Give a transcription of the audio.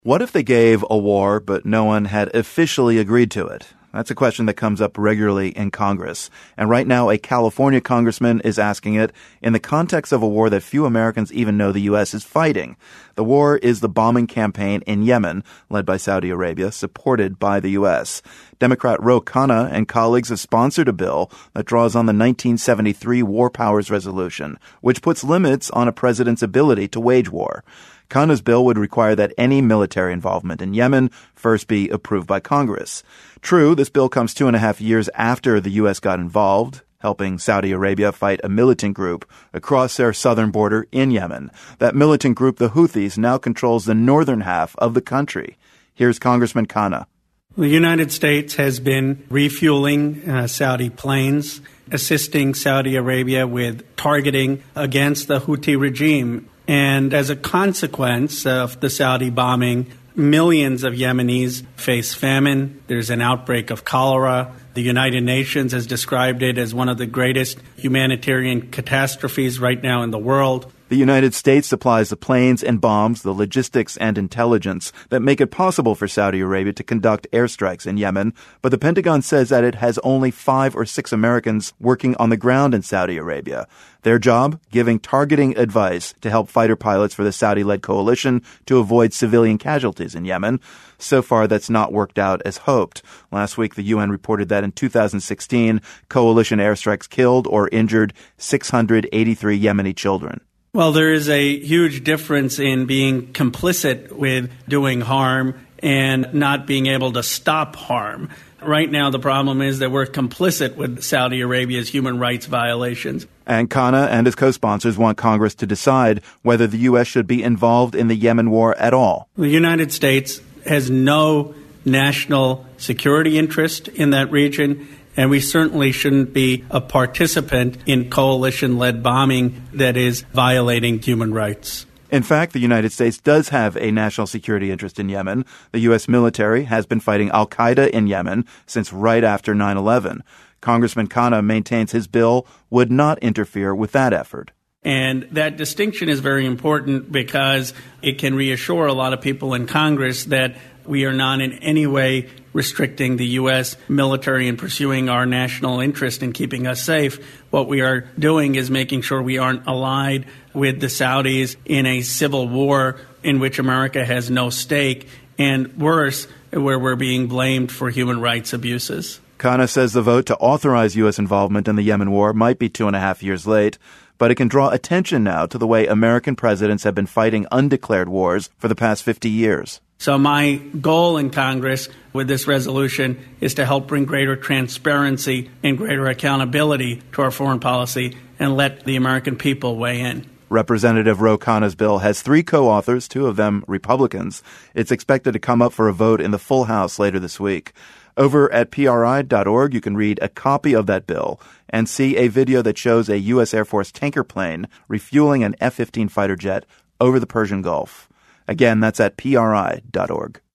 What if they gave a war, but no one had officially agreed to it? That's a question that comes up regularly in Congress. And right now, a California congressman is asking it in the context of a war that few Americans even know the U.S. is fighting. The war is the bombing campaign in Yemen, led by Saudi Arabia, supported by the U.S. Democrat Ro Khanna and colleagues have sponsored a bill that draws on the 1973 War Powers Resolution, which puts limits on a president's ability to wage war. Khanna's bill would require that any military involvement in Yemen first be approved by Congress. True, this bill comes 2.5 years after the U.S. got involved, helping Saudi Arabia fight a militant group across their southern border in Yemen. That militant group, the Houthis, now controls the northern half of the country. Here's Congressman Khanna. The United States has been refueling Saudi planes, assisting Saudi Arabia with targeting against the Houthi regime. And as a consequence of the Saudi bombing, millions of Yemenis face famine. There's an outbreak of cholera. The United Nations has described it as one of the greatest humanitarian catastrophes right now in the world. The United States supplies the planes and bombs, the logistics and intelligence that make it possible for Saudi Arabia to conduct airstrikes in Yemen. But the Pentagon says that it has only 5 or 6 Americans working on the ground in Saudi Arabia. Their job? Giving targeting advice to help fighter pilots for the Saudi-led coalition to avoid civilian casualties in Yemen. So far, that's not worked out as hoped. Last week, the UN reported that in 2016, coalition airstrikes killed or injured 683 Yemeni children. Well, there is a huge difference in being complicit with doing harm and not being able to stop harm. Right now, the problem is that we're complicit with Saudi Arabia's human rights violations. And Khanna and his co-sponsors want Congress to decide whether the U.S. should be involved in the Yemen war at all. The United States has no national security interest in that region, and we certainly shouldn't be a participant in coalition-led bombing that is violating human rights. In fact, the United States does have a national security interest in Yemen. The U.S. military has been fighting al-Qaeda in Yemen since right after 9/11. Congressman Khanna maintains his bill would not interfere with that effort. And that distinction is very important because it can reassure a lot of people in Congress that we are not in any way restricting the U.S. military in pursuing our national interest in keeping us safe. What we are doing is making sure we aren't allied with the Saudis in a civil war in which America has no stake, and worse, where we're being blamed for human rights abuses. Khanna says the vote to authorize U.S. involvement in the Yemen war might be 2.5 years late, but it can draw attention now to the way American presidents have been fighting undeclared wars for the past 50 years. So my goal in Congress with this resolution is to help bring greater transparency and greater accountability to our foreign policy and let the American people weigh in. Representative Ro Khanna's bill has 3 co-authors, 2 of them Republicans. It's expected to come up for a vote in the full House later this week. Over at PRI.org, you can read a copy of that bill and see a video that shows a U.S. Air Force tanker plane refueling an F-15 fighter jet over the Persian Gulf. Again, that's at PRI.org.